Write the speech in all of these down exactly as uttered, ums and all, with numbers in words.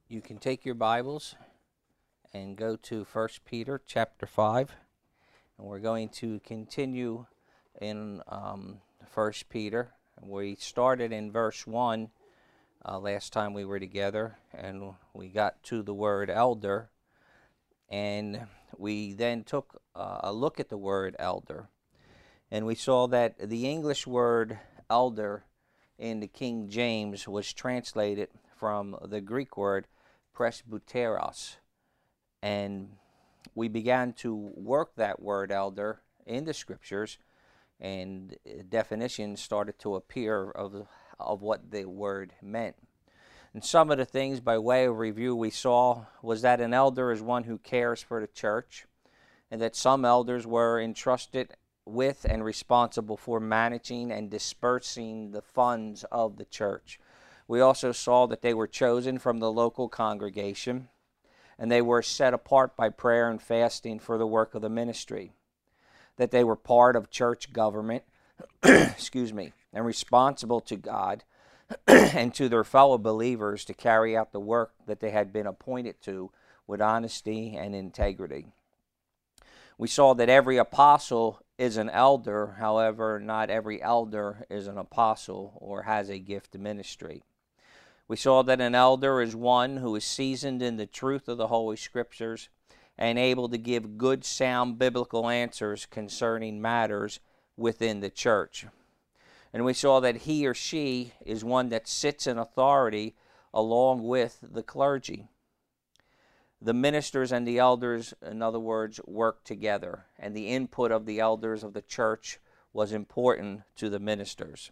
You can take your Bibles and go to First Peter chapter five, and we're going to continue in um, First Peter. We started in verse one uh, last time we were together, and we got to the word elder, and we then took uh, a look at the word elder, and we saw that the English word elder in the King James was translated from the Greek word presbyteros, and we began to work that word elder in the scriptures, and definitions started to appear of of what the word meant. And some of the things by way of review we saw was that an elder is one who cares for the church, and that some elders were entrusted with and responsible for managing and dispersing the funds of the church. We also saw that they were chosen from the local congregation, and they were set apart by prayer and fasting for the work of the ministry, that they were part of church government, excuse me, and responsible to God and to their fellow believers to carry out the work that they had been appointed to with honesty and integrity. We saw that every apostle is an elder, however, not every elder is an apostle or has a gift of ministry. We saw that an elder is one who is seasoned in the truth of the Holy Scriptures and able to give good, sound biblical answers concerning matters within the church. And we saw that he or she is one that sits in authority along with the clergy. The ministers and the elders, in other words, work together, and the input of the elders of the church was important to the ministers.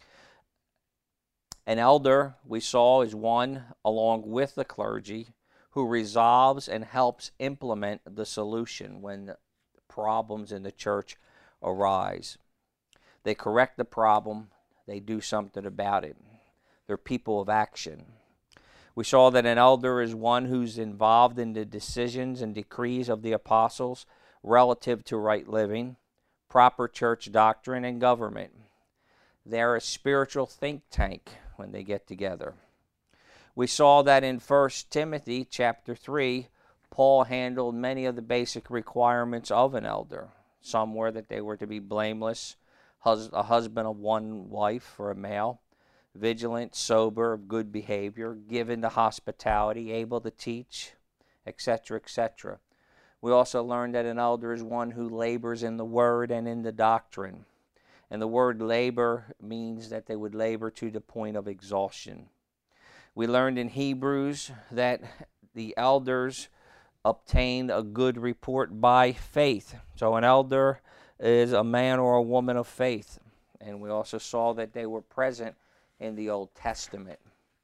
An elder, we saw, is one, along with the clergy, who resolves and helps implement the solution when problems in the church arise. They correct the problem, they do something about it. They're people of action. We saw that an elder is one who's involved in the decisions and decrees of the apostles relative to right living, proper church doctrine, and government. They're a spiritual think tank when they get together. We saw that in First Timothy chapter three, Paul handled many of the basic requirements of an elder. Some were that they were to be blameless, a husband of one wife for a male, vigilant, sober, of good behavior, given to hospitality, able to teach, et cetera, et cetera. We also learned that an elder is one who labors in the word and in the doctrine. And the word labor means that they would labor to the point of exhaustion. We learned in Hebrews that the elders obtained a good report by faith. So an elder is a man or a woman of faith. And we also saw that they were present in the Old Testament.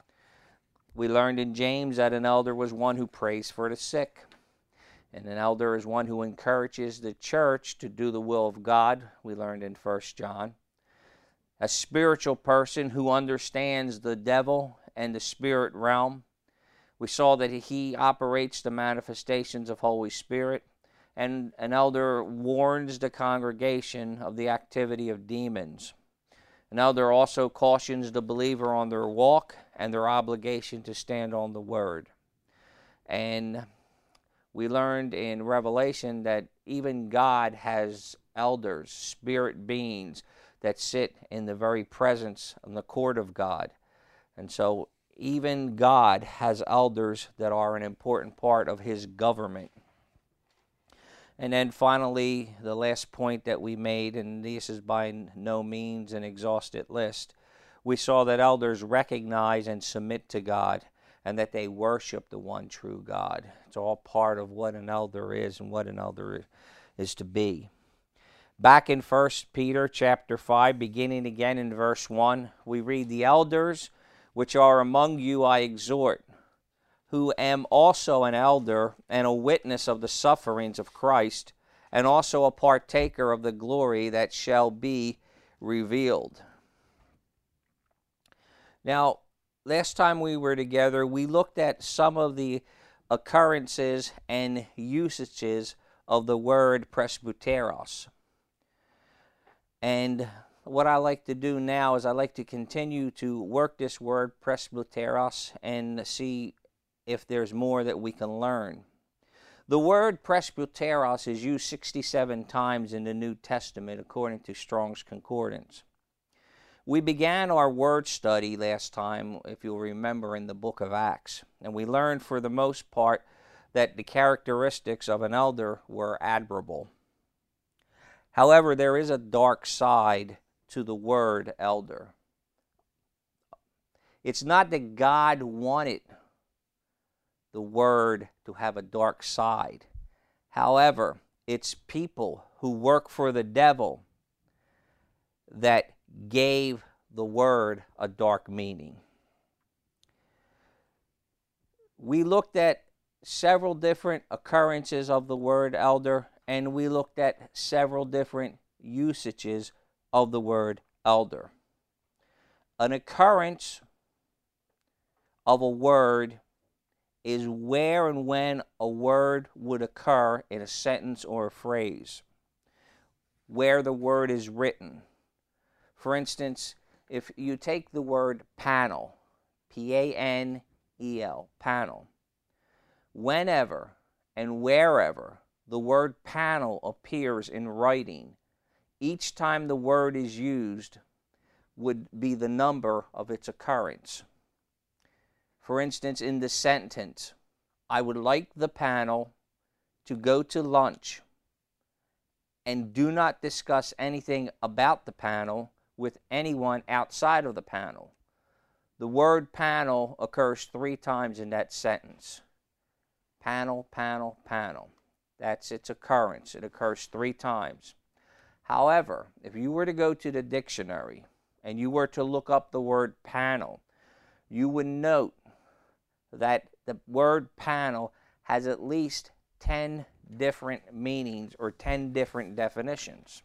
We learned in James that an elder was one who prays for the sick. And an elder is one who encourages the church to do the will of God, we learned in First John. A spiritual person who understands the devil and the spirit realm. We saw that he operates the manifestations of Holy Spirit. And an elder warns the congregation of the activity of demons. An elder also cautions the believer on their walk and their obligation to stand on the word. And we learned in Revelation that even God has elders, spirit beings, that sit in the very presence of the court of God. And so even God has elders that are an important part of his government. And then finally, the last point that we made, and this is by no means an exhaustive list, we saw that elders recognize and submit to God, and that they worship the one true God. It's all part of what an elder is and what an elder is to be. Back in First Peter chapter five, beginning again in verse one, we read, "The elders which are among you I exhort, who am also an elder and a witness of the sufferings of Christ, and also a partaker of the glory that shall be revealed." Now, last time we were together, we looked at some of the occurrences and usages of the word presbyteros. And what I like to do now is I like to continue to work this word presbyteros and see if there's more that we can learn. The word presbyteros is used sixty-seven times in the New Testament according to Strong's Concordance. We began our word study last time, if you'll remember, in the book of Acts, and we learned for the most part that the characteristics of an elder were admirable. However, there is a dark side to the word elder. It's not that God wanted the word to have a dark side. However, it's people who work for the devil that gave the word a dark meaning. We looked at several different occurrences of the word elder, and we looked at several different usages of the word elder. An occurrence of a word is where and when a word would occur in a sentence or a phrase, where the word is written. For instance, if you take the word panel, P A N E L, panel, whenever and wherever the word panel appears in writing, each time the word is used would be the number of its occurrence. For instance, in the sentence, I would like the panel to go to lunch and do not discuss anything about the panel with anyone outside of the panel. The word panel occurs three times in that sentence. Panel, panel, panel. That's its occurrence. It occurs three times. However, if you were to go to the dictionary and you were to look up the word panel, you would note that the word panel has at least ten different meanings or ten different definitions.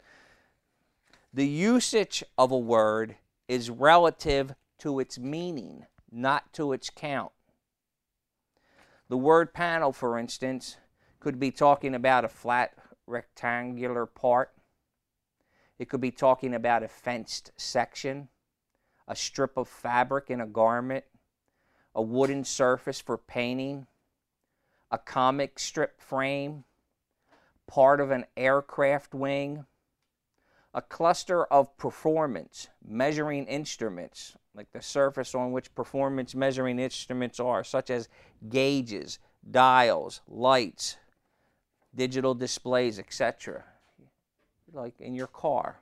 The usage of a word is relative to its meaning, not to its count. The word panel, for instance, could be talking about a flat rectangular part. It could be talking about a fenced section, a strip of fabric in a garment, a wooden surface for painting, a comic strip frame, part of an aircraft wing, a cluster of performance measuring instruments, like the surface on which performance measuring instruments are, such as gauges, dials, lights, digital displays, et cetera, like in your car.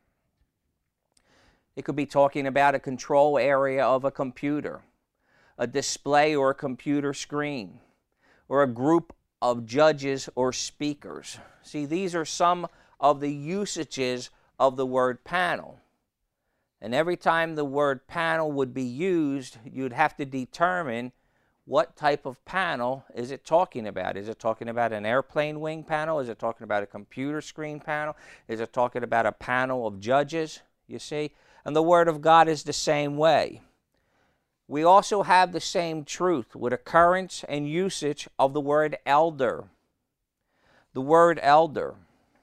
It could be talking about a control area of a computer, a display or a computer screen, or a group of judges or speakers. See, these are some of the usages of the word panel. And every time the word panel would be used, you'd have to determine what type of panel is it talking about. Is it talking about an airplane wing panel? Is it talking about a computer screen panel? Is it talking about a panel of judges? You see? And the Word of God is the same way. We also have the same truth with occurrence and usage of the word elder. The word elder.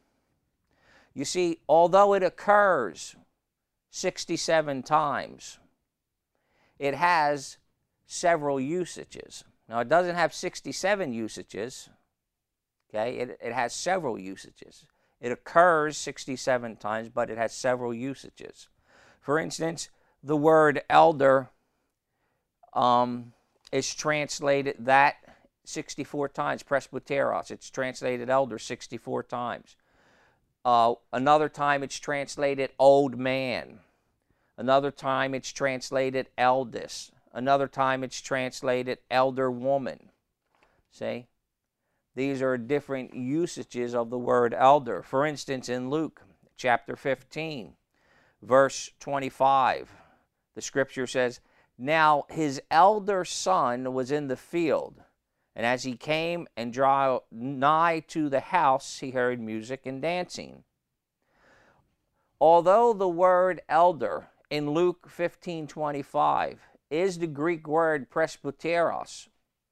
You see, although it occurs sixty-seven times, it has several usages. Now, it doesn't have sixty-seven usages. Okay, it, it has several usages. It occurs sixty-seven times, but it has several usages. For instance, the word elder um, is translated that sixty-four times, presbyteros. It's translated elder sixty-four times. Uh, another time it's translated old man. Another time it's translated eldest. Another time it's translated elder woman. See? These are different usages of the word elder. For instance, in Luke chapter fifteen, verse twenty-five, the scripture says, Now his elder son was in the field, and as he came and drew nigh to the house, he heard music and dancing. Although the word elder in Luke fifteen twenty-five is the Greek word presbyteros,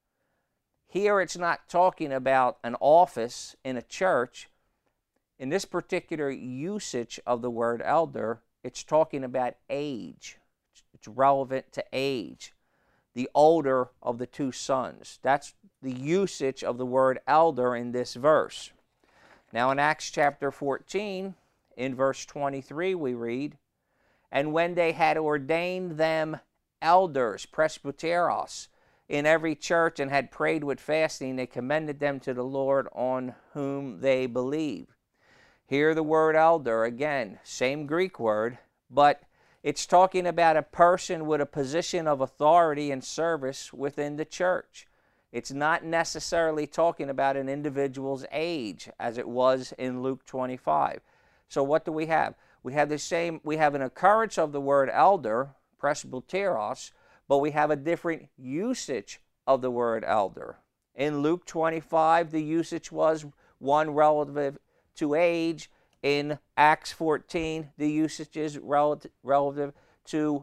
here it's not talking about an office in a church. In this particular usage of the word elder, it's talking about age. It's relevant to age. the older of the two sons. That's the usage of the word elder in this verse. Now in Acts chapter fourteen, in verse twenty-three, we read, "And when they had ordained them elders, presbyteros, in every church, and had prayed with fasting, they commended them to the Lord on whom they believed." Here the word elder, again, same Greek word, but it's talking about a person with a position of authority and service within the church. It's not necessarily talking about an individual's age, as it was in Luke twenty-five. So what do we have? We have the same, we have an occurrence of the word elder, presbyteros, but we have a different usage of the word elder. In Luke twenty-five, the usage was one relative to age. In Acts fourteen, the usage is relative, relative to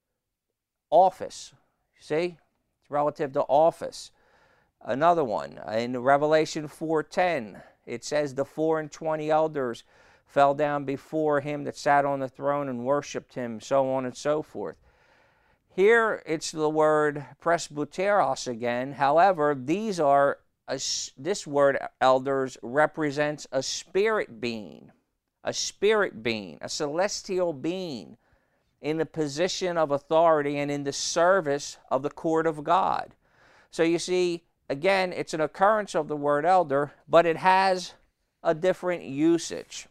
office. See? It's relative to office. Another one, in Revelation four ten, it says, "The four and twenty elders fell down before him that sat on the throne and worshipped him," so on and so forth. Here it's the word presbyteros again. However, these are a, this word elders represents a spirit being, a spirit being, a celestial being in the position of authority and in the service of the court of God. So you see, again, it's an occurrence of the word elder, but it has a different usage.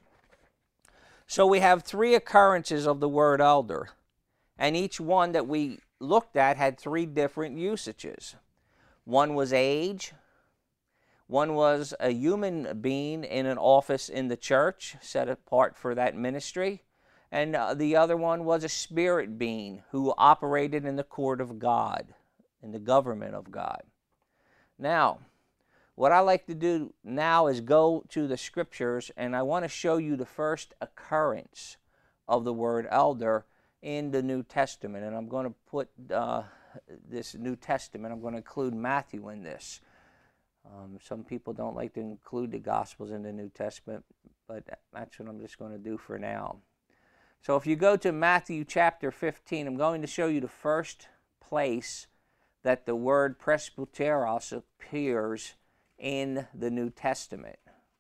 So we have three occurrences of the word elder, and each one that we looked at had three different usages. One was age, one was a human being in an office in the church, set apart for that ministry, and uh, the other one was a spirit being who operated in the court of God, in the government of God. Now, what I like to do now is go to the scriptures, and I want to show you the first occurrence of the word elder in the New Testament. And I'm going to put uh, this New Testament, I'm going to include Matthew in this. Um, some people don't like to include the Gospels in the New Testament, but that's what I'm just going to do for now. So if you go to Matthew chapter fifteen, I'm going to show you the first place that the word presbyteros appears in the New Testament.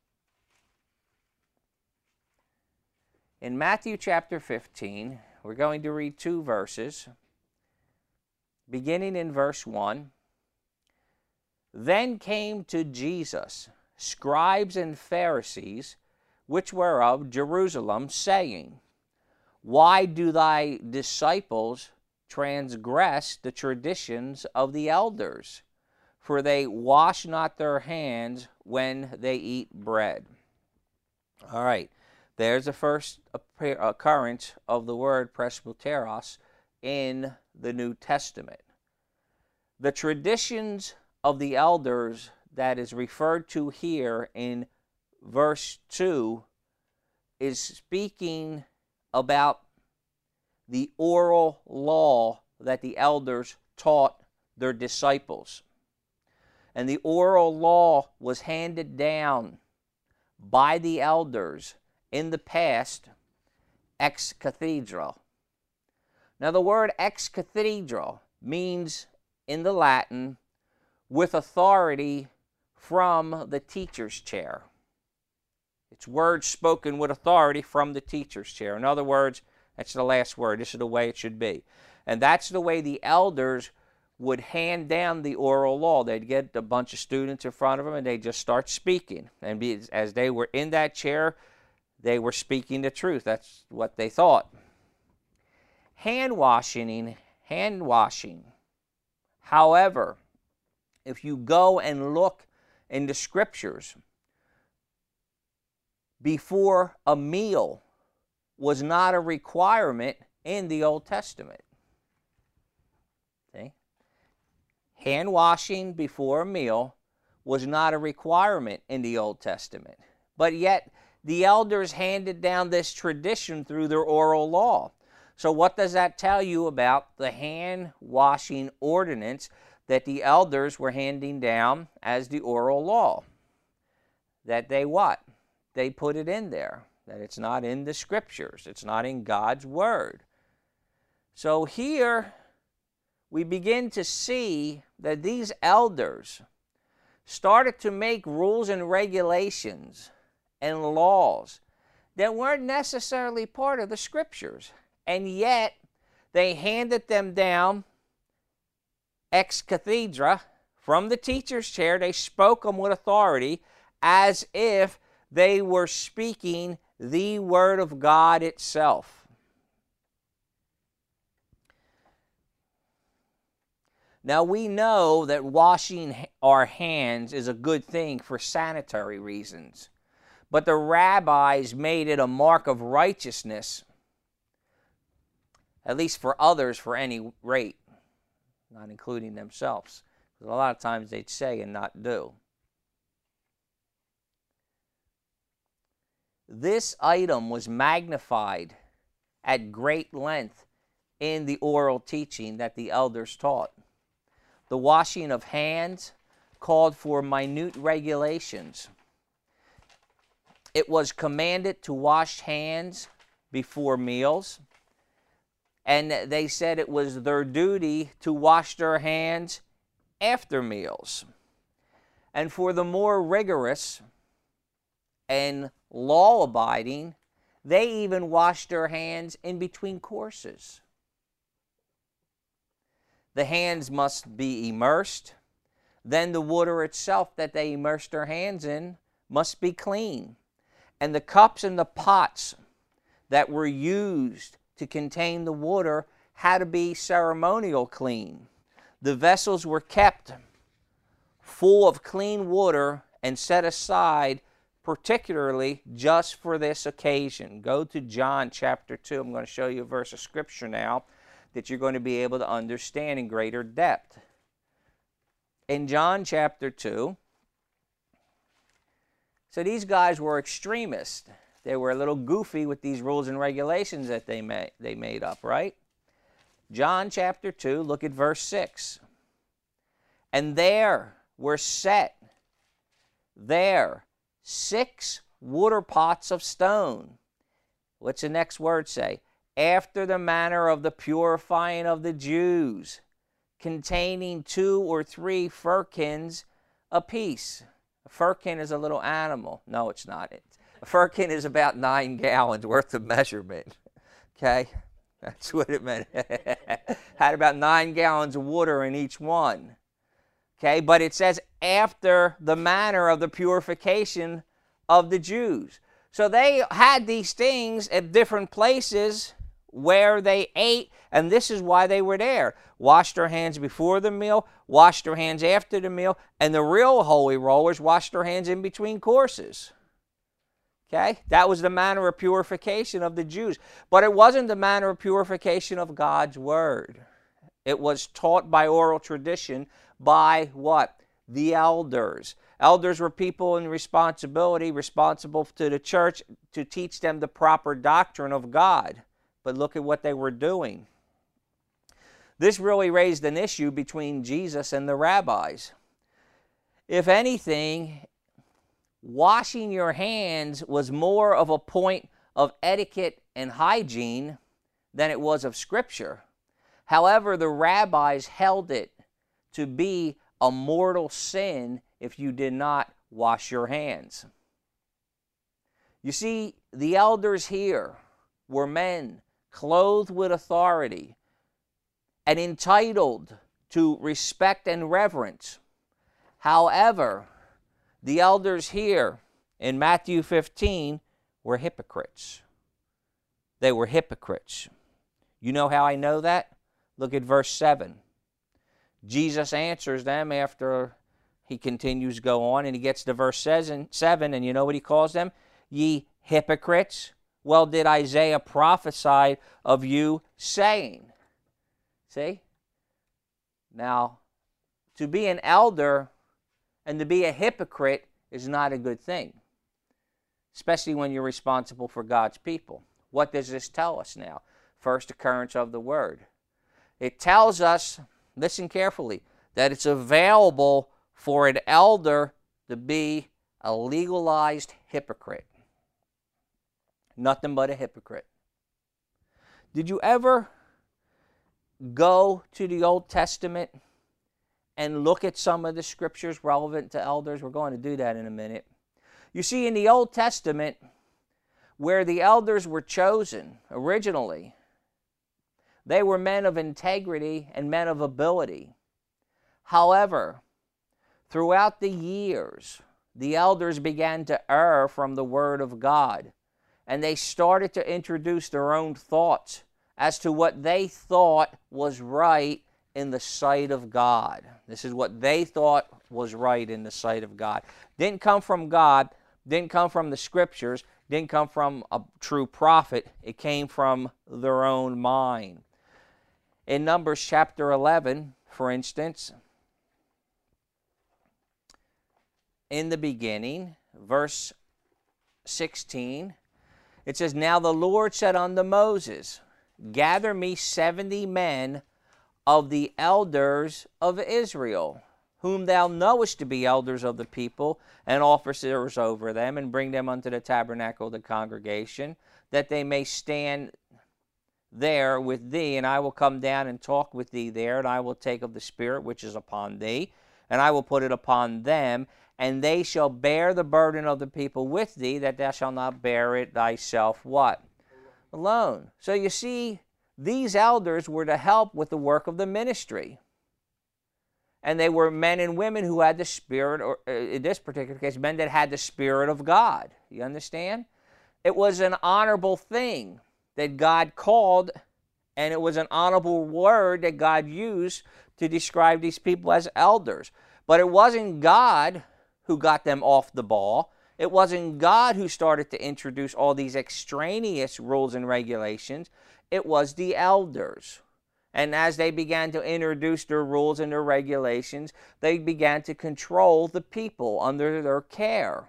In Matthew chapter fifteen, we're going to read two verses, beginning in verse one. "Then came to Jesus scribes and Pharisees, which were of Jerusalem, saying, Why do thy disciples transgress the traditions of the elders? For they wash not their hands when they eat bread." All right, there's the first occurrence of the word presbyteros in the New Testament. The traditions of the elders that is referred to here in verse two is speaking about the oral law that the elders taught their disciples. And the oral law was handed down by the elders in the past ex cathedra. Now the word ex cathedra means in the Latin with authority from the teacher's chair. It's words spoken with authority from the teacher's chair. In other words, that's the last word. This is the way it should be. And that's the way the elders would hand down the oral law. They'd get a bunch of students in front of them and they'd just start speaking. And be, as they were in that chair, they were speaking the truth. That's what they thought. Hand washing, hand washing. However, if you go and look in the scriptures, before a meal was not a requirement in the Old Testament. See? Hand washing before a meal was not a requirement in the Old Testament. But yet, the elders handed down this tradition through their oral law. So what does that tell you about the hand washing ordinance that the elders were handing down as the oral law? That they what? They put it in there. That it's not in the scriptures. It's not in God's word. So here we begin to see that these elders started to make rules and regulations and laws that weren't necessarily part of the Scriptures. And yet, they handed them down ex cathedra, from the teacher's chair. They spoke them with authority as if they were speaking the Word of God itself. Now, we know that washing our hands is a good thing for sanitary reasons, but the rabbis made it a mark of righteousness, at least for others, for any rate, not including themselves. Because a lot of times they'd say and not do. This item was magnified at great length in the oral teaching that the elders taught. The washing of hands called for minute regulations. It was commanded to wash hands before meals, and they said it was their duty to wash their hands after meals. And for the more rigorous and law-abiding, they even washed their hands in between courses. The hands must be immersed. Then the water itself that they immersed their hands in must be clean. And the cups and the pots that were used to contain the water had to be ceremonial clean. The vessels were kept full of clean water and set aside particularly just for this occasion. Go to John chapter two. I'm going to show you a verse of Scripture now that you're going to be able to understand in greater depth. In John chapter two, so these guys were extremists. They were a little goofy with these rules and regulations that they made, they made up, right? John chapter two, look at verse six. And there were set, there, six water pots of stone. What's the next word say? After the manner of the purifying of the Jews, containing two or three firkins apiece. A firkin is a little animal. No, it's not. It. A firkin is about nine gallons worth of measurement. Okay? That's what it meant. Had about nine gallons of water in each one. Okay? But it says after the manner of the purification of the Jews. So they had these things at different places where they ate, and this is why they were there. Washed their hands before the meal, washed their hands after the meal, and the real holy rollers washed their hands in between courses. Okay? That was the manner of purification of the Jews. But it wasn't the manner of purification of God's Word. It was taught by oral tradition by what? The elders. Elders were people in responsibility, responsible to the church to teach them the proper doctrine of God. But look at what they were doing. This really raised an issue between Jesus and the rabbis. If anything, washing your hands was more of a point of etiquette and hygiene than it was of Scripture. However, the rabbis held it to be a mortal sin if you did not wash your hands. You see, the elders here were men clothed with authority and entitled to respect and reverence. However, the elders here in Matthew fifteen were hypocrites. They were hypocrites. You know how I know that? Look at verse seven. Jesus answers them after he continues to go on, and he gets to verse seven, and you know what he calls them? Ye hypocrites. Well, did Isaiah prophesy of you, saying? See? Now, to be an elder and to be a hypocrite is not a good thing, especially when you're responsible for God's people. What does this tell us now? First occurrence of the Word. It tells us, listen carefully, that it's available for an elder to be a legalized hypocrite. Nothing but a hypocrite. Did you ever go to the Old Testament and look at some of the scriptures relevant to elders? We're going to do that in a minute. You see, in the Old Testament, where the elders were chosen originally, they were men of integrity and men of ability. However, throughout the years, the elders began to err from the Word of God, and they started to introduce their own thoughts as to what they thought was right in the sight of God. This is what they thought was right in the sight of God. Didn't come from God, didn't come from the Scriptures, didn't come from a true prophet. It came from their own mind. In Numbers chapter eleven, for instance, in the beginning, verse sixteen, it says, "Now the Lord said unto Moses, Gather me seventy men of the elders of Israel, whom thou knowest to be elders of the people, and officers over them, and bring them unto the tabernacle of the congregation, that they may stand there with thee, and I will come down and talk with thee there, and I will take of the Spirit which is upon thee, and I will put it upon them, and they shall bear the burden of the people with thee, that thou shalt not bear it thyself," what? Alone. So you see, these elders were to help with the work of the ministry. And they were men and women who had the Spirit, or in this particular case, men that had the Spirit of God. You understand? It was an honorable thing that God called, and it was an honorable word that God used to describe these people as elders. But it wasn't God who got them off the ball. It wasn't God who started to introduce all these extraneous rules and regulations. It was the elders. And as they began to introduce their rules and their regulations, they began to control the people under their care.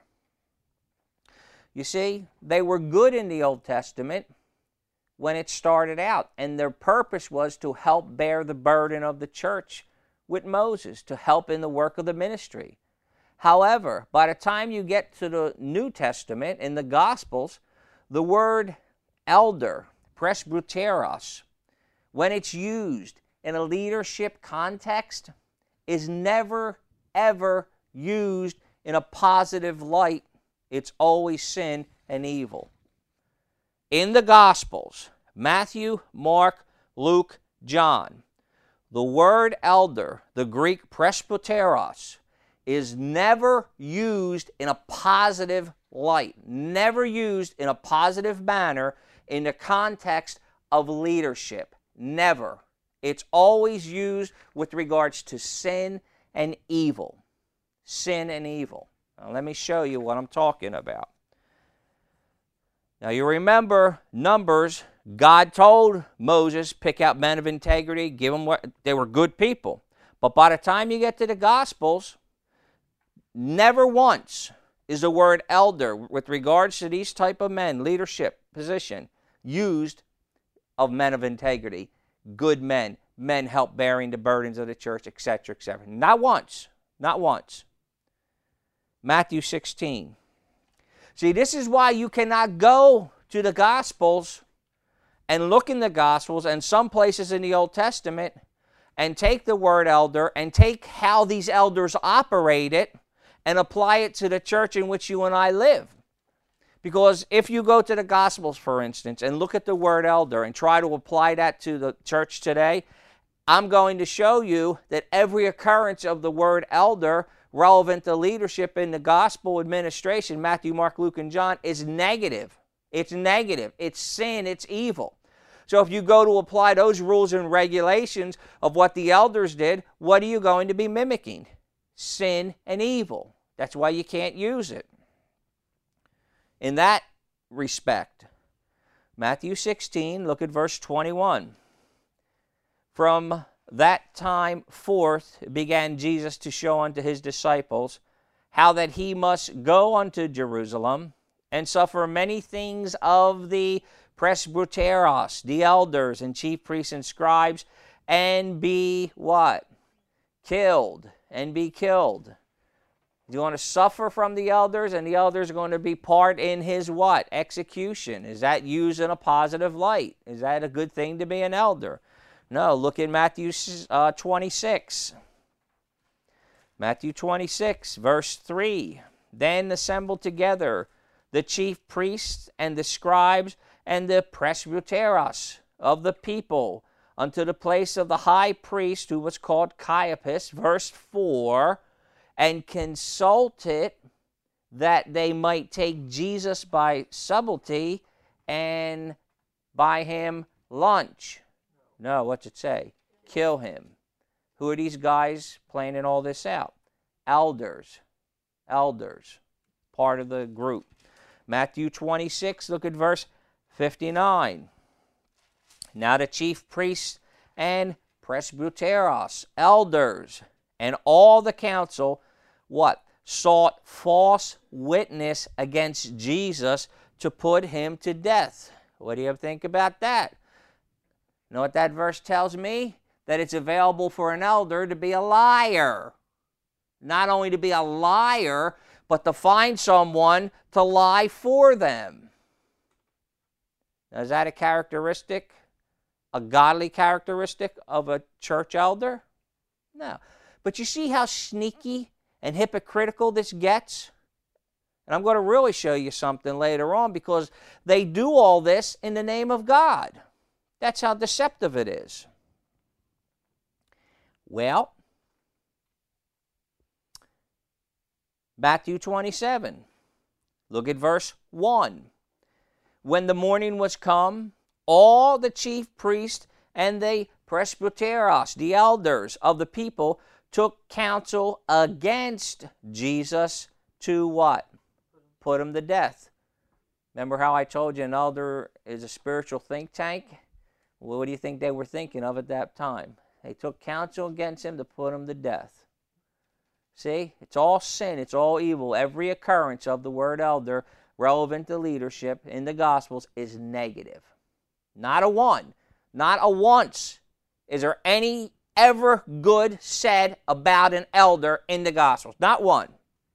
You see, they were good in the Old Testament when it started out, and their purpose was to help bear the burden of the church with Moses, to help in the work of the ministry. However, by the time you get to the New Testament, in the Gospels, the word elder, presbyteros, when it's used in a leadership context, is never, ever used in a positive light. It's always sin and evil. In the Gospels, Matthew, Mark, Luke, John, the word elder, the Greek presbyteros, is never used in a positive light, never used in a positive manner in the context of leadership. Never. It's always used with regards to sin and evil. Sin and evil. Now let me show you what I'm talking about. Now you remember Numbers, God told Moses, pick out men of integrity, give them what, they were good people. But by the time you get to the Gospels, never once is the word elder with regards to these type of men, leadership position, used of men of integrity, good men, men help bearing the burdens of the church, et cetera, et cetera. Not once. Not once. Matthew sixteen. See, this is why you cannot go to the Gospels and look in the Gospels and some places in the Old Testament and take the word elder and take how these elders operate it and apply it to the church in which you and I live. Because if you go to the Gospels, for instance, and look at the word elder and try to apply that to the church today, I'm going to show you that every occurrence of the word elder relevant to leadership in the gospel administration, Matthew, Mark, Luke, and John, is negative. It's negative. It's sin. It's evil. So if you go to apply those rules and regulations of what the elders did, what are you going to be mimicking? Sin and evil. That's why you can't use it. In that respect, Matthew sixteen, look at verse twenty-one. From that time forth began Jesus to show unto his disciples how that he must go unto Jerusalem and suffer many things of the presbyteros, the elders and chief priests and scribes, and be what? Killed. And be killed. He's going to suffer from the elders, and the elders are going to be part in his what? Execution. Is that used in a positive light? Is that a good thing to be an elder? No, look in Matthew uh, twenty-six. Matthew twenty-six, verse three. Then assembled together the chief priests and the scribes and the presbyteros of the people unto the place of the high priest, who was called Caiaphas, verse four, and consulted that they might take Jesus by subtlety and buy him lunch. No, what's it say? Kill him. Who are these guys planning all this out? Elders. Elders. Part of the group. Matthew twenty-six, look at verse fifty-nine. Now the chief priests and presbyteros, elders, and all the council, what? Sought false witness against Jesus to put him to death. What do you think about that? You know what that verse tells me? That it's available for an elder to be a liar. Not only to be a liar, but to find someone to lie for them. Now, is that a characteristic, a godly characteristic of a church elder? No. But you see how sneaky and hypocritical this gets? And I'm going to really show you something later on, because they do all this in the name of God. That's how deceptive it is. Well, Matthew twenty-seven. Look at verse one. When the morning was come, all the chief priests and the presbyteros, the elders of the people, took counsel against Jesus to what? Put him to death. Remember how I told you an elder is a spiritual think tank? Well, what do you think they were thinking of at that time? They took counsel against him to put him to death. See, it's all sin, it's all evil. Every occurrence of the word elder relevant to leadership in the Gospels is negative. Not a one, not a once is there any ever good said about an elder in the Gospels. Not one.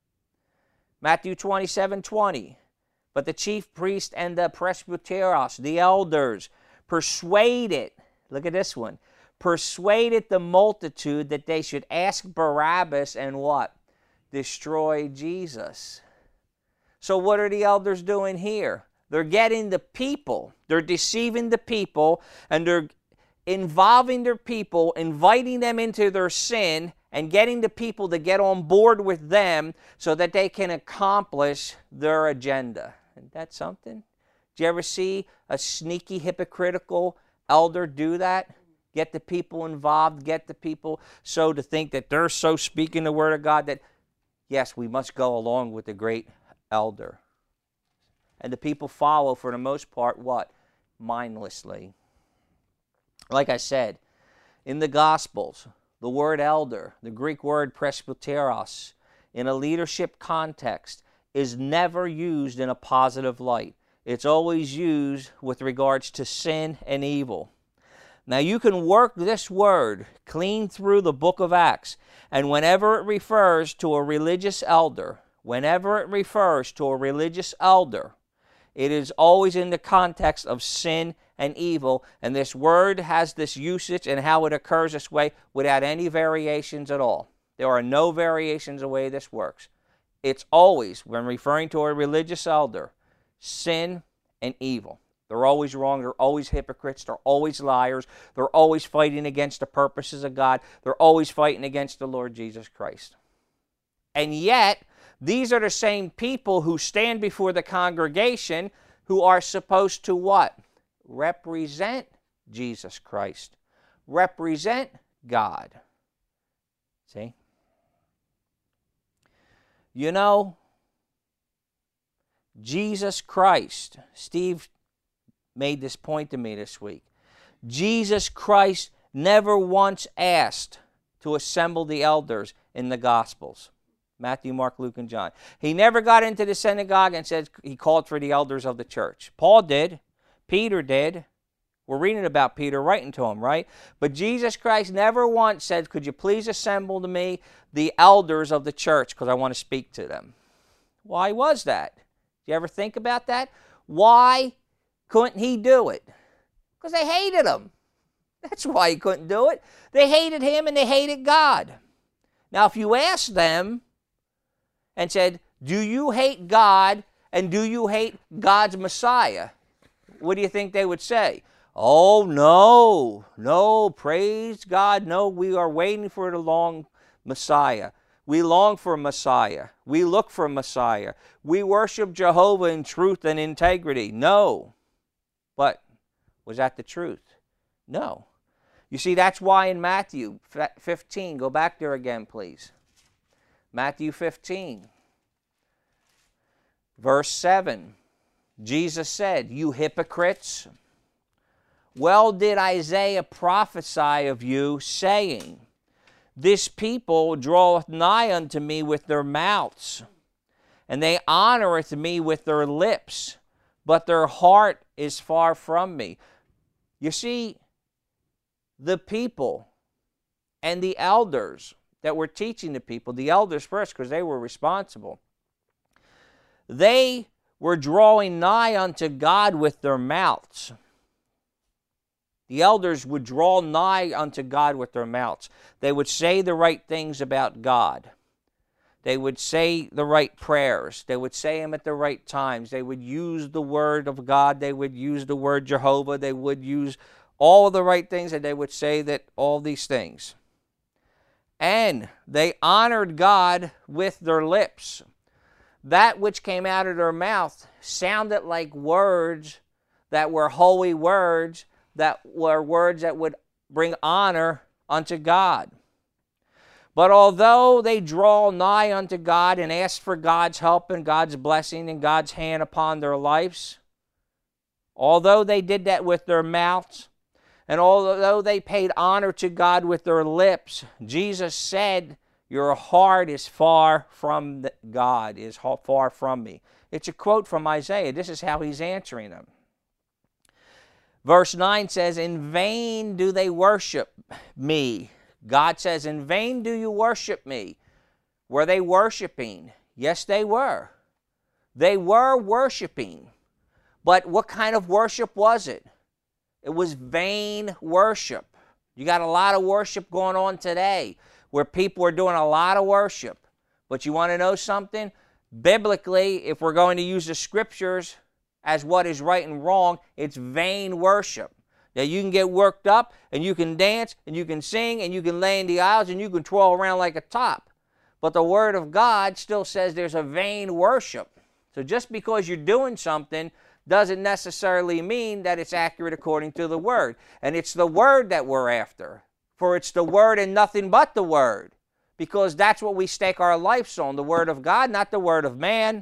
Matthew twenty-seven twenty. But the chief priest and the presbyteros, the elders, persuaded, look at this one, persuaded the multitude that they should ask Barabbas and what? Destroy Jesus. So what are the elders doing here? They're getting the people, they're deceiving the people, and they're involving their people, inviting them into their sin, and getting the people to get on board with them so that they can accomplish their agenda. Isn't that something? Did you ever see a sneaky, hypocritical elder do that? Get the people involved, get the people so to think that they're so speaking the word of God that, yes, we must go along with the great elder. And the people follow, for the most part, what? Mindlessly. Like I said, in the Gospels, the word elder, the Greek word presbyteros, in a leadership context, is never used in a positive light. It's always used with regards to sin and evil. Now you can work this word clean through the book of Acts, and whenever it refers to a religious elder, whenever it refers to a religious elder, it is always in the context of sin and evil, and this word has this usage and how it occurs this way without any variations at all. There are no variations the way this works. It's always, when referring to a religious elder, sin and evil. They're always wrong. They're always hypocrites. They're always liars. They're always fighting against the purposes of God. They're always fighting against the Lord Jesus Christ. And yet, these are the same people who stand before the congregation who are supposed to what? Represent Jesus Christ. Represent God. See? You know, Jesus Christ, Steve made this point to me this week. Jesus Christ never once asked to assemble the elders in the Gospels. Matthew, Mark, Luke, and John. He never got into the synagogue and said he called for the elders of the church. Paul did. Peter did. We're reading about Peter writing to him, right? But Jesus Christ never once said, could you please assemble to me the elders of the church because I want to speak to them. Why was that? Do you ever think about that? Why couldn't he do it? Because they hated him. That's why he couldn't do it. They hated him and they hated God. Now, if you ask them and said, do you hate God and do you hate God's Messiah? What do you think they would say? Oh, no, no, praise God. No, we are waiting for the long Messiah. We long for a Messiah. We look for a Messiah. We worship Jehovah in truth and integrity. No. But was that the truth? No. You see, that's why in Matthew fifteen, go back there again, please. Matthew fifteen, verse seven. Jesus said, you hypocrites, well did Isaiah prophesy of you, saying, this people draweth nigh unto me with their mouths, and they honoreth me with their lips, but their heart is far from me. You see, the people and the elders that were teaching the people, the elders first, because they were responsible, they were drawing nigh unto God with their mouths. The elders would draw nigh unto God with their mouths. They would say the right things about God. They would say the right prayers. They would say them at the right times. They would use the word of God. They would use the word Jehovah. They would use all the right things, and they would say that all these things. And they honored God with their lips. That which came out of their mouth sounded like words that were holy words, that were words that would bring honor unto God. But although they draw nigh unto God and ask for God's help and God's blessing and God's hand upon their lives, although they did that with their mouths, and although they paid honor to God with their lips, Jesus said, your heart is far from God, is far from me. It's a quote from Isaiah. This is how he's answering them. Verse nine says, in vain do they worship me. God says, in vain do you worship me. Were they worshiping? Yes, they were. They were worshiping. But what kind of worship was it? It was vain worship. You got a lot of worship going on today where people are doing a lot of worship. But you want to know something? Biblically, if we're going to use the scriptures as what is right and wrong, it's vain worship. Now, you can get worked up, and you can dance, and you can sing, and you can lay in the aisles, and you can twirl around like a top. But the Word of God still says there's a vain worship. So just because you're doing something doesn't necessarily mean that it's accurate according to the Word. And it's the Word that we're after. For it's the Word and nothing but the Word. Because that's what we stake our lives on, the Word of God, not the Word of man.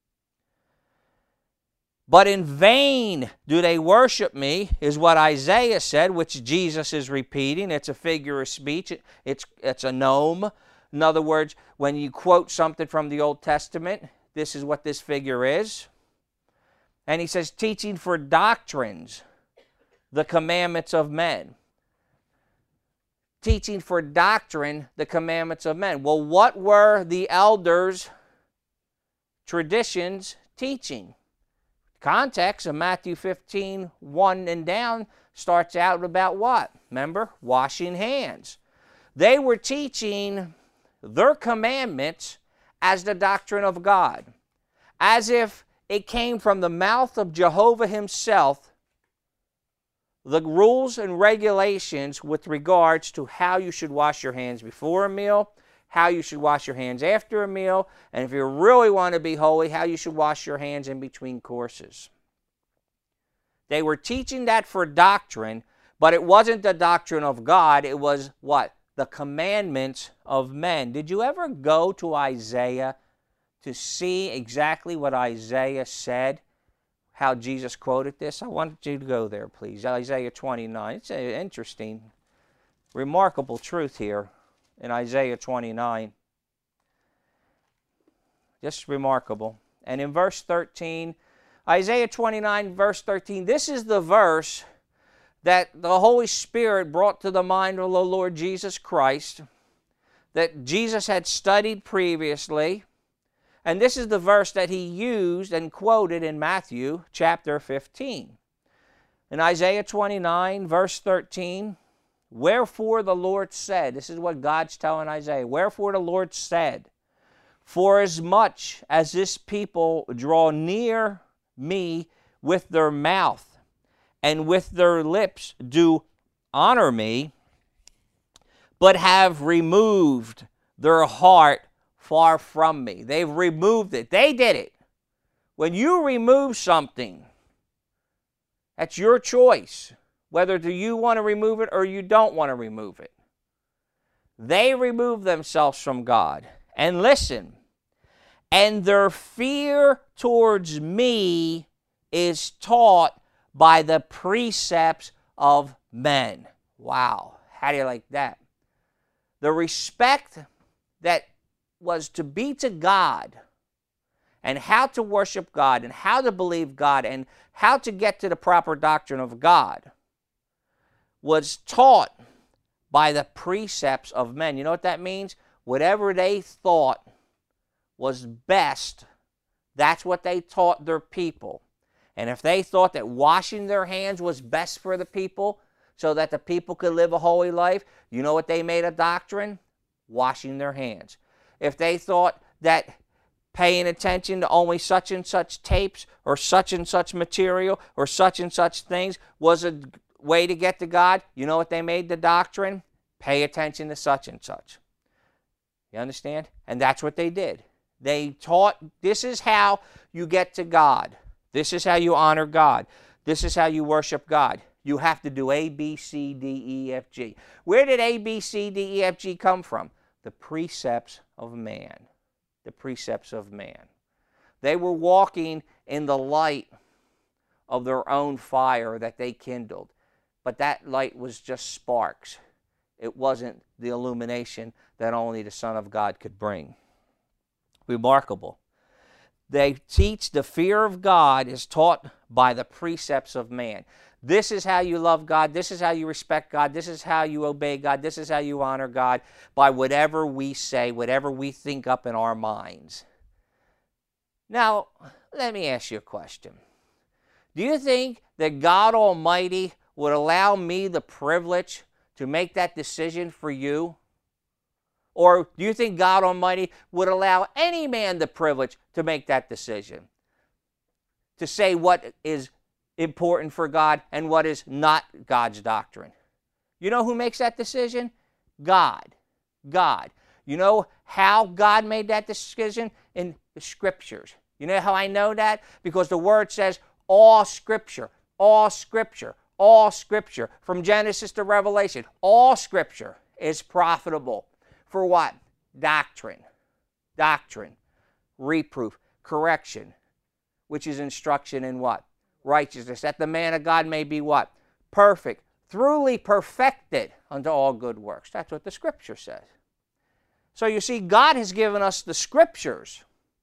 But in vain do they worship me, is what Isaiah said, which Jesus is repeating. It's a figure of speech. It's, it's a nome. In other words, when you quote something from the Old Testament, this is what this figure is. And he says, teaching for doctrines the commandments of men. Teaching for doctrine the commandments of men. Well, what were the elders' traditions teaching? Context of Matthew fifteen, one and down starts out about what? Remember? Washing hands. They were teaching their commandments as the doctrine of God, as if it came from the mouth of Jehovah himself, the rules and regulations with regards to how you should wash your hands before a meal, how you should wash your hands after a meal, and if you really want to be holy, how you should wash your hands in between courses. They were teaching that for doctrine, but it wasn't the doctrine of God. It was what? The commandments of men. Did you ever go to Isaiah to see exactly what Isaiah said, how Jesus quoted this? I want you to go there, please. Isaiah twenty-nine. It's an interesting, remarkable truth here in Isaiah twenty-nine. Just remarkable. And in verse thirteen, Isaiah twenty-nine, verse thirteen, this is the verse that the Holy Spirit brought to the mind of the Lord Jesus Christ, that Jesus had studied previously. And this is the verse that he used and quoted in Matthew chapter fifteen. In Isaiah twenty-nine, verse thirteen, wherefore the Lord said, this is what God's telling Isaiah, wherefore the Lord said, for as much as this people draw near me with their mouth and with their lips do honor me, but have removed their heart far from me. They've removed it. They did it. When you remove something, that's your choice, whether do you want to remove it or you don't want to remove it. They remove themselves from God. And listen, and their fear towards me is taught by the precepts of men. Wow, how do you like that? The respect that was to be to God and how to worship God and how to believe God and how to get to the proper doctrine of God was taught by the precepts of men. You know what that means? Whatever they thought was best, that's what they taught their people. And if they thought that washing their hands was best for the people so that the people could live a holy life, you know what they made a doctrine? Washing their hands. If they thought that paying attention to only such and such tapes or such and such material or such and such things was a way to get to God, you know what they made the doctrine? Pay attention to such and such. You understand? And that's what they did. They taught, this is how you get to God. This is how you honor God. This is how you worship God. You have to do A, B, C, D, E, F, G. Where did A, B, C, D, E, F, G come from? The precepts of man. The precepts of man. They were walking in the light of their own fire that they kindled. But that light was just sparks. It wasn't the illumination that only the Son of God could bring. Remarkable. They teach the fear of God is taught by the precepts of man. This is how you love God. This is how you respect God. This is how you obey God. This is how you honor God, by whatever we say, whatever we think up in our minds. Now, let me ask you a question. Do you think that God Almighty would allow me the privilege to make that decision for you? Or do you think God Almighty would allow any man the privilege to make that decision? To say what is important for God and what is not God's doctrine? You know who makes that decision? God. God. You know how God made that decision? In the Scriptures. You know how I know that? Because the Word says all Scripture, all Scripture, all Scripture, from Genesis to Revelation, all Scripture is profitable. For what? Doctrine. Doctrine. Reproof. Correction. Which is instruction in what? Righteousness. That the man of God may be what? Perfect. Thoroughly perfected unto all good works. That's what the Scripture says. So you see, God has given us the Scriptures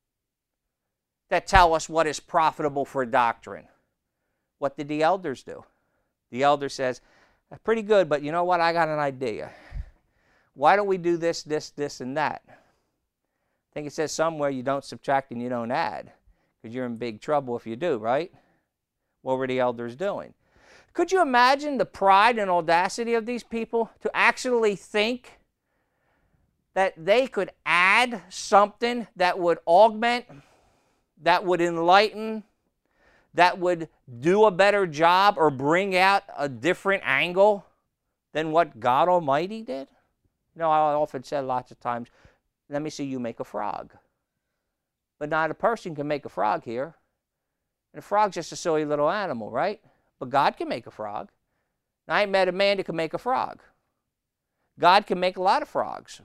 that tell us what is profitable for doctrine. What did the elders do? The elder says, pretty good, but you know what? I got an idea. Why don't we do this, this, this, and that? I think it says somewhere you don't subtract and you don't add, because you're in big trouble if you do, right? What were the elders doing? Could you imagine the pride and audacity of these people to actually think that they could add something that would augment, that would enlighten, that would do a better job or bring out a different angle than what God Almighty did? You know, I often said lots of times, let me see you make a frog. But not a person can make a frog here. And a frog's just a silly little animal, right? But God can make a frog. I ain't met a man that can make a frog. God can make a lot of frogs.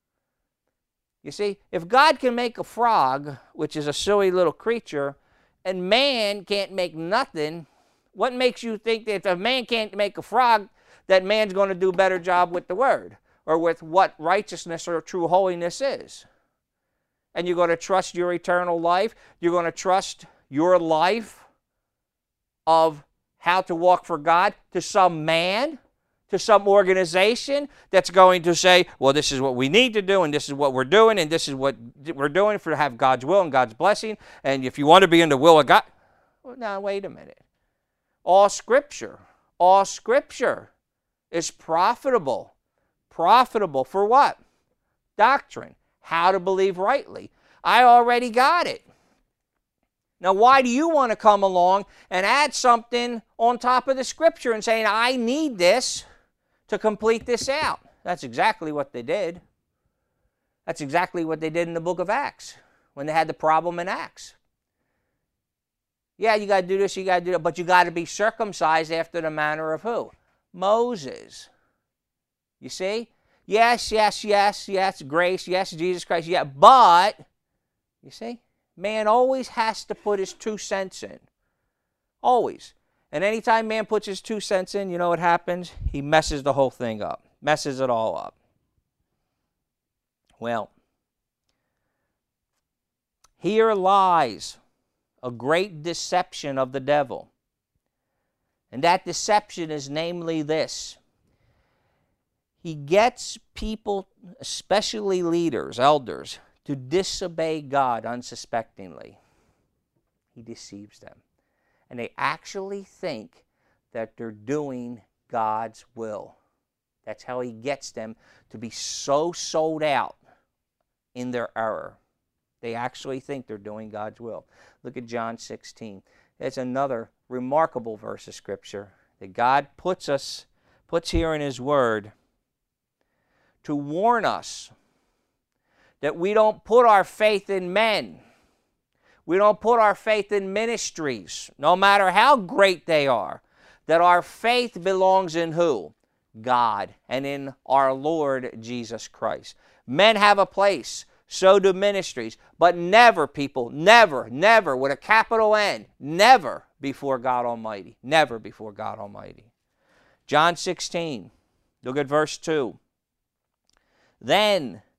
You see, if God can make a frog, which is a silly little creature, and man can't make nothing, what makes you think that if a man can't make a frog, that man's going to do a better job with the Word or with what righteousness or true holiness is? And you're going to trust your eternal life? You're going to trust your life of how to walk for God to some man, to some organization that's going to say, well, this is what we need to do, and this is what we're doing, and this is what we're doing for to have God's will and God's blessing, and if you want to be in the will of God. Well, now, wait a minute. All Scripture, all Scripture is profitable. Profitable for what? Doctrine. How to believe rightly. I already got it. Now, why do you want to come along and add something on top of the Scripture and saying, I need this to complete this out? That's exactly what they did. That's exactly what they did in the book of Acts when they had the problem in Acts. Yeah, you got to do this, you got to do that, but you got to be circumcised after the manner of who? Moses. You see? Yes, yes, yes, yes, grace, yes, Jesus Christ, yeah, but, you see? Man always has to put his two cents in. Always. And anytime man puts his two cents in, you know what happens? He messes the whole thing up. Messes it all up. Well, here lies a great deception of the devil. And that deception is namely this. He gets people, especially leaders, elders, to disobey God unsuspectingly. He deceives them. And they actually think that they're doing God's will. That's how he gets them to be so sold out in their error. They actually think they're doing God's will. Look at John sixteen. It's another remarkable verse of Scripture that God puts us, puts here in his word to warn us that we don't put our faith in men. We don't put our faith in ministries, no matter how great they are. That our faith belongs in who? God, and in our Lord Jesus Christ. Men have a place, so do ministries, but never, people, never, never, with a capital N, never before God Almighty. Never before God Almighty. John sixteen, look at verse two. Then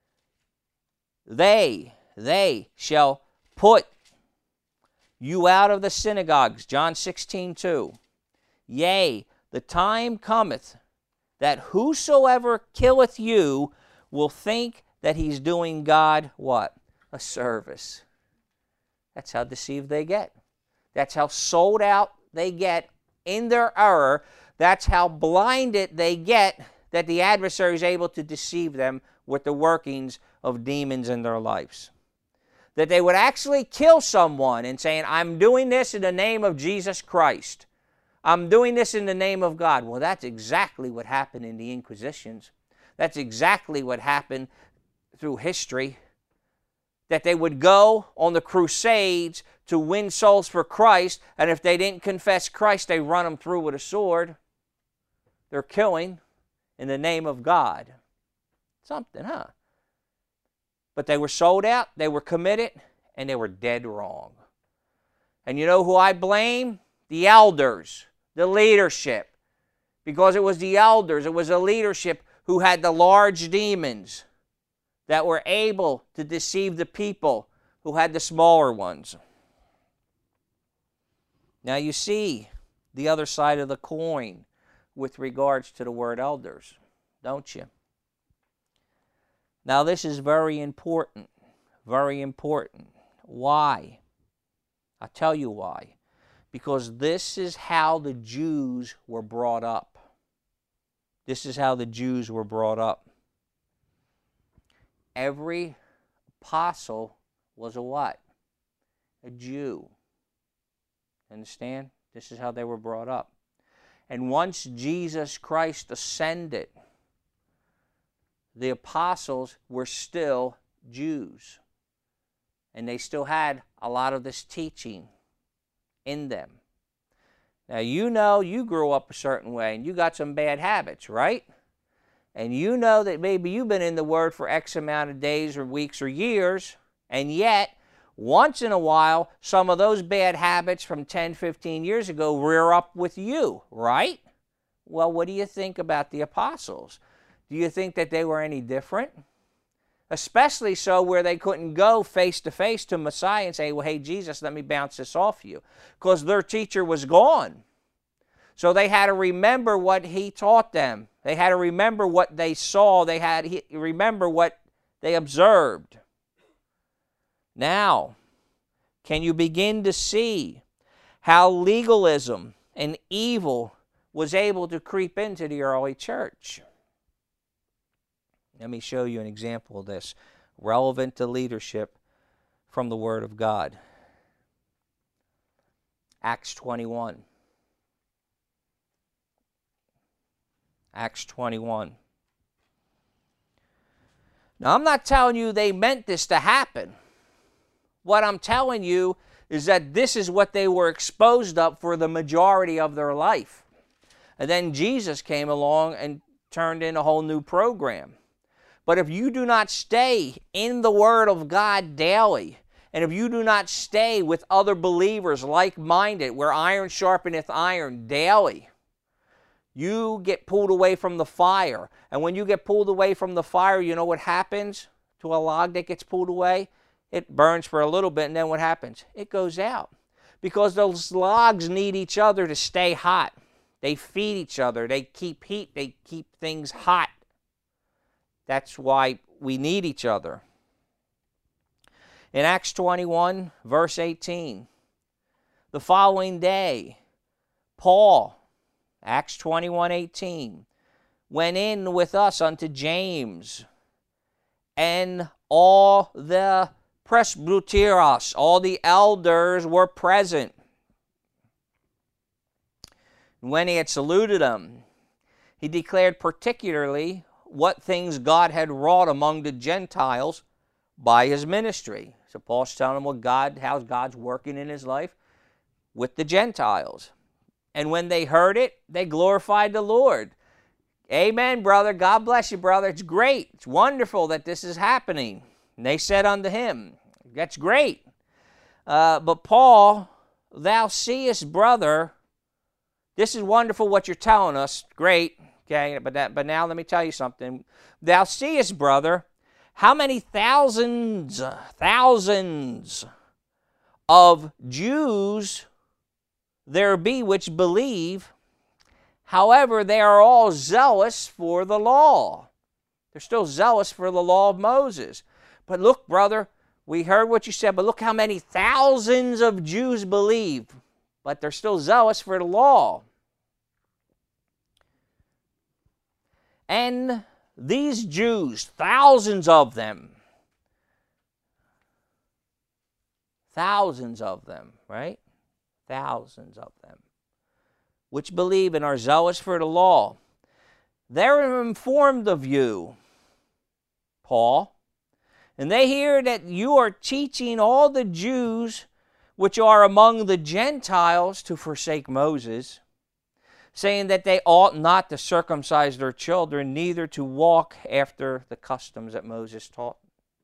they, they shall put you out of the synagogues. John sixteen, two. Yea, the time cometh that whosoever killeth you will think that he's doing God what? A service. That's how deceived they get. That's how sold out they get in their error. That's how blinded they get that the adversary is able to deceive them with the workings of demons in their lives. That they would actually kill someone and saying, I'm doing this in the name of Jesus Christ. I'm doing this in the name of God. Well, that's exactly what happened in the Inquisitions. That's exactly what happened through history. That they would go on the crusades to win souls for Christ, and if they didn't confess Christ, they run them through with a sword. They're killing in the name of God. Something, huh? But they were sold out, they were committed, and they were dead wrong. And you know who I blame? The elders, the leadership. Because it was the elders, it was the leadership who had the large demons that were able to deceive the people who had the smaller ones. Now you see the other side of the coin with regards to the word elders, don't you? Now this is very important, very important. Why? I'll tell you why. Because this is how the Jews were brought up. This is how the Jews were brought up. Every apostle was a what? A Jew. Understand? This is how they were brought up. And once Jesus Christ ascended, the apostles were still Jews. And they still had a lot of this teaching in them. Now, you know you grew up a certain way and you got some bad habits, right? And you know that maybe you've been in the Word for X amount of days or weeks or years, and yet, once in a while, some of those bad habits from ten, fifteen years ago rear up with you, right? Well, what do you think about the apostles? Do you think that they were any different? Especially so where they couldn't go face-to-face to Messiah and say, well, hey, Jesus, let me bounce this off you. Because their teacher was gone. So they had to remember what he taught them. They had to remember what they saw. They had to remember what they observed. Now, can you begin to see how legalism and evil was able to creep into the early church. Let me show you an example of this, relevant to leadership from the Word of God. Acts twenty-one. Acts twenty-one. Now, I'm not telling you they meant this to happen. What I'm telling you is that this is what they were exposed up for the majority of their life. And then Jesus came along and turned in a whole new program. But if you do not stay in the Word of God daily, and if you do not stay with other believers like-minded, where iron sharpeneth iron daily, you get pulled away from the fire. And when you get pulled away from the fire, you know what happens to a log that gets pulled away? It burns for a little bit, and then what happens? It goes out. Because those logs need each other to stay hot. They feed each other. They keep heat. They keep things hot. That's why we need each other. In Acts twenty-one, verse eighteen, the following day, Paul, Acts twenty-one, eighteen, went in with us unto James, and all the presbyteros, all the elders were present. When he had saluted them, he declared particularly what things God had wrought among the Gentiles by his ministry. So Paul's telling them what God, how God's working in his life with the Gentiles. And when they heard it, they glorified the Lord. Amen, brother. God bless you, brother. It's great. It's wonderful that this is happening. And they said unto him, that's great. Uh, but Paul, thou seest, brother, this is wonderful what you're telling us. Great. Okay, but, that, but now let me tell you something. Thou seest, brother, how many thousands, thousands of Jews there be which believe, however, they are all zealous for the law. They're still zealous for the law of Moses. But look, brother, we heard what you said, but look how many thousands of Jews believe, but they're still zealous for the law. And these Jews, thousands of them, thousands of them, right? Thousands of them, which believe and are zealous for the law, they're informed of you, Paul, and they hear that you are teaching all the Jews which are among the Gentiles to forsake Moses, saying that they ought not to circumcise their children, neither to walk after the customs that Moses taught.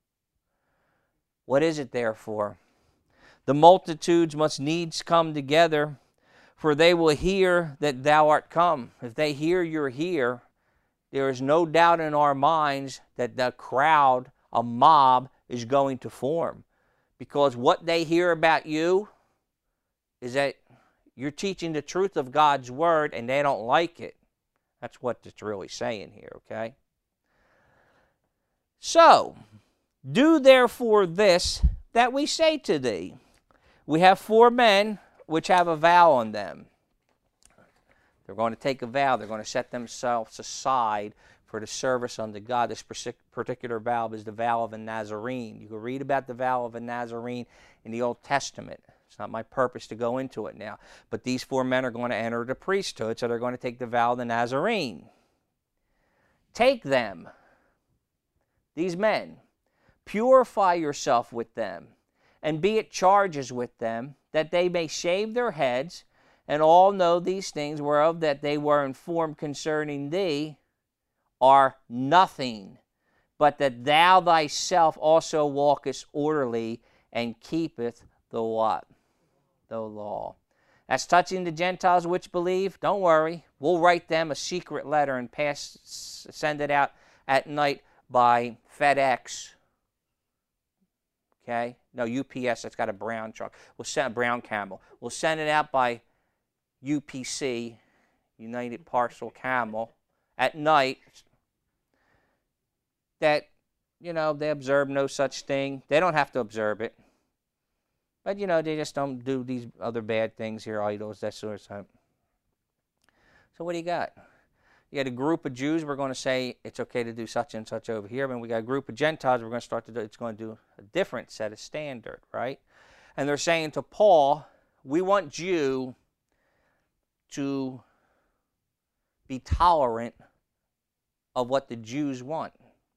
What is it therefore? The multitudes must needs come together, for they will hear that thou art come. If they hear you're here, there is no doubt in our minds that the crowd, a mob, is going to form. Because what they hear about you is that you're teaching the truth of God's word, and they don't like it. That's what it's really saying here, okay? So, do therefore this that we say to thee. We have four men which have a vow on them. They're going to take a vow. They're going to set themselves aside for the service unto God. This particular vow is the vow of a Nazarene. You can read about the vow of a Nazarene in the Old Testament. It's not my purpose to go into it now. But these four men are going to enter the priesthood, so they're going to take the vow of the Nazarene. Take them, these men, purify yourself with them, and be at charges with them, that they may shave their heads, and all know these things whereof that they were informed concerning thee are nothing, but that thou thyself also walkest orderly, and keepeth the what? The law. As touching the Gentiles which believe, don't worry. We'll write them a secret letter and pass, send it out at night by FedEx. Okay? No, U P S, that's got a brown truck. We'll send a brown camel. We'll send it out by U P C, United Parcel Camel, at night. That, you know, they observe no such thing. They don't have to observe it. But, you know, they just don't do these other bad things here, idols, that sort of stuff. So what do you got? You got a group of Jews, we're going to say it's okay to do such and such over here. And we got a group of Gentiles, we're going to start to do, it's going to do a different set of standard, right? And they're saying to Paul, we want you to be tolerant of what the Jews want.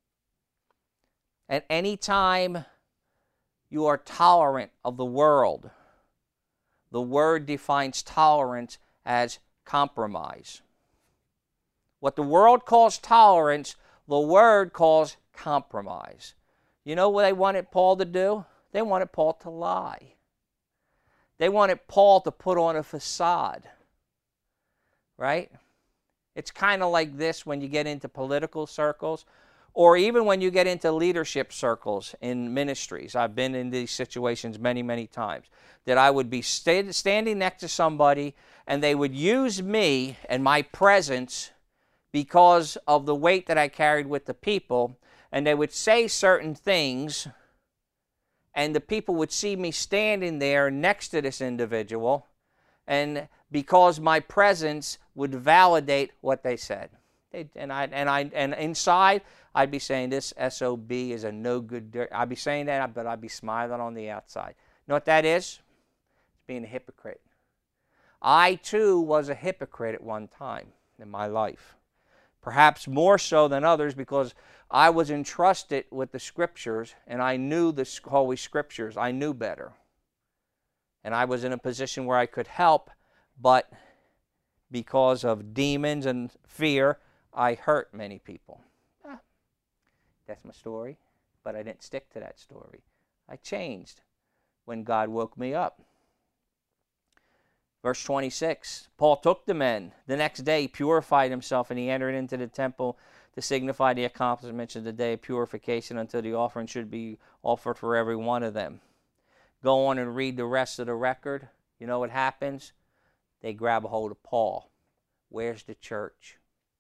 And any time you are tolerant of the world, the word defines tolerance as compromise. What the world calls tolerance, the word calls compromise. You know what they wanted Paul to do? They wanted Paul to lie. They wanted Paul to put on a facade. Right? It's kind of like this when you get into political circles, or even when you get into leadership circles in ministries. I've been in these situations many, many times. That I would be st- standing next to somebody, and they would use me and my presence because of the weight that I carried with the people, and they would say certain things, and the people would see me standing there next to this individual, and because my presence would validate what they said. They, and I and I and inside I'd be saying this S O B is a no good dirt. I'd be saying that, but I'd be smiling on the outside. You know what that is? It's being a hypocrite. I too was a hypocrite at one time in my life. Perhaps more so than others because I was entrusted with the Scriptures and I knew the Holy Scriptures. I knew better. And I was in a position where I could help, but because of demons and fear, I hurt many people. Ah, that's my story, but I didn't stick to that story. I changed when God woke me up. Verse twenty-six, Paul took the men. The next day he purified himself, and he entered into the temple to signify the accomplishments of the day of purification until the offering should be offered for every one of them. Go on and read the rest of the record. You know what happens? They grab a hold of Paul. Where's the church?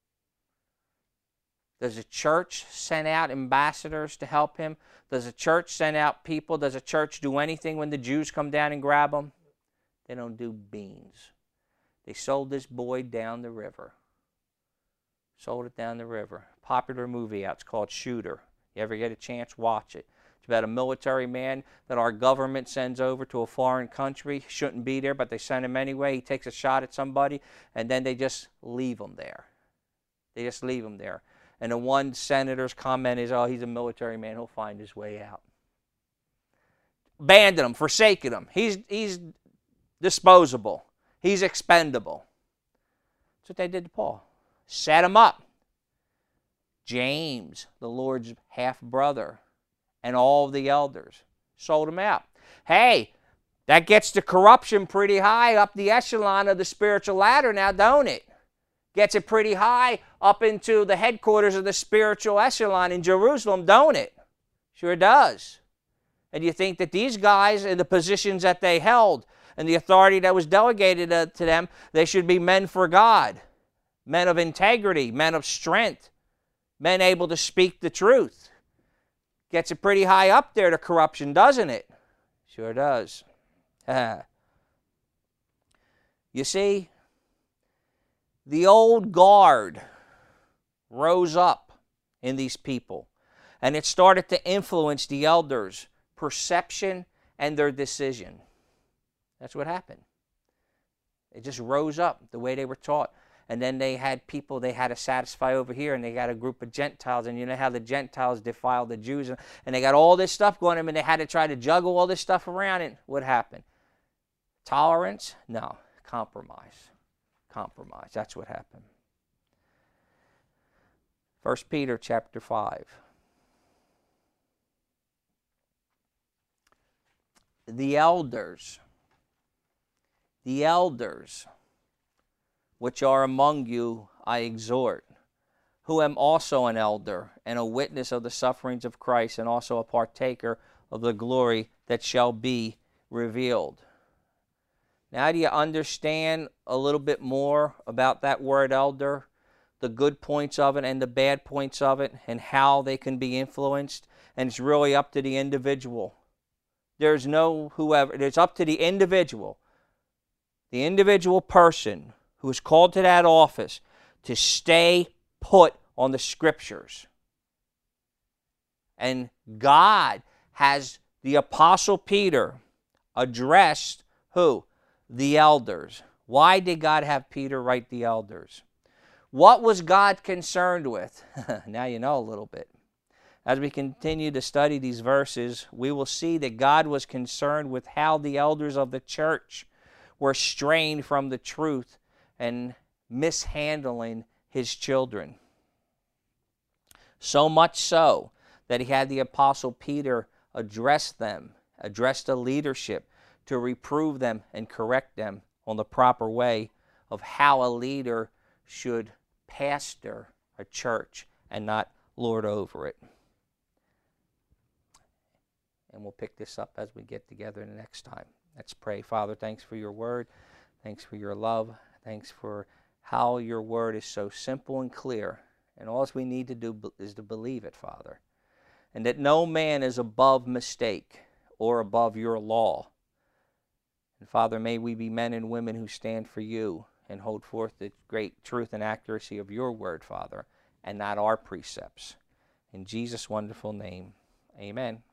Does the church send out ambassadors to help him? Does the church send out people? Does the church do anything when the Jews come down and grab them? They don't do beans. They sold this boy down the river. Sold it down the river. Popular movie out. It's called Shooter. You ever get a chance, watch it. It's about a military man that our government sends over to a foreign country. Shouldn't be there, but they send him anyway. He takes a shot at somebody, and then they just leave him there. They just leave him there. And the one senator's comment is, oh, he's a military man. He'll find his way out. Abandon him. Forsaken him. He's, he's disposable. He's expendable. That's what they did to Paul. Set him up. James, the Lord's half-brother, and all of the elders sold him out. Hey, that gets the corruption pretty high up the echelon of the spiritual ladder now, don't it? Gets it pretty high up into the headquarters of the spiritual echelon in Jerusalem, don't it? Sure does. And you think that these guys in the positions that they held and the authority that was delegated uh, to them, they should be men for God, men of integrity, men of strength, men able to speak the truth. Gets it pretty high up there, the corruption, doesn't it? Sure does. You see, the old guard rose up in these people, and it started to influence the elders' perception and their decision. That's what happened. It just rose up the way they were taught. And then they had people they had to satisfy over here, and they got a group of Gentiles, and you know how the Gentiles defile the Jews, and, and they got all this stuff going on, and they had to try to juggle all this stuff around, and what happened? Tolerance? No. Compromise. Compromise. That's what happened. First Peter chapter five. The elders, the elders, which are among you, I exhort, who am also an elder and a witness of the sufferings of Christ, and also a partaker of the glory that shall be revealed. Now, do you understand a little bit more about that word elder, the good points of it and the bad points of it, and how they can be influenced? And it's really up to the individual. There's no whoever. It's up to the individual, the individual person who is called to that office to stay put on the Scriptures. And God has the Apostle Peter addressed who? The elders. Why did God have Peter write the elders? What was God concerned with? Now you know a little bit. As we continue to study these verses, we will see that God was concerned with how the elders of the church were straying from the truth and mishandling his children. So much so that he had the Apostle Peter address them, address the leadership, to reprove them and correct them on the proper way of how a leader should pastor a church and not lord over it. And we'll pick this up as we get together the next time. Let's pray. Father, thanks for your word. Thanks for your love. Thanks for how your word is so simple and clear. And all we need to do is to believe it, Father. And that no man is above mistake or above your law. And Father, may we be men and women who stand for you and hold forth the great truth and accuracy of your word, Father, and not our precepts. In Jesus' wonderful name, amen.